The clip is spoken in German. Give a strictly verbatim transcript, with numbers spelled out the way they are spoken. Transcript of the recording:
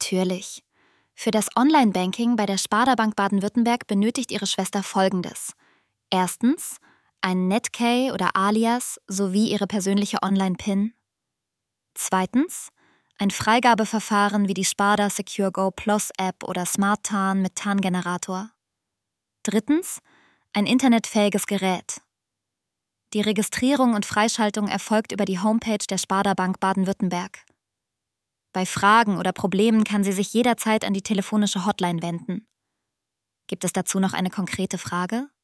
Natürlich. Für das Online-Banking bei der Sparda Bank Baden-Württemberg benötigt Ihre Schwester Folgendes. Erstens ein Netkey oder Alias sowie Ihre persönliche Online-PIN. Zweitens ein Freigabeverfahren wie die Sparda Secure Go Plus App oder Smart Tarn mit Tarngenerator. Drittens ein internetfähiges Gerät. Die Registrierung und Freischaltung erfolgt über die Homepage der Sparda Bank Baden-Württemberg. Bei Fragen oder Problemen kann sie sich jederzeit an die telefonische Hotline wenden. Gibt es dazu noch eine konkrete Frage?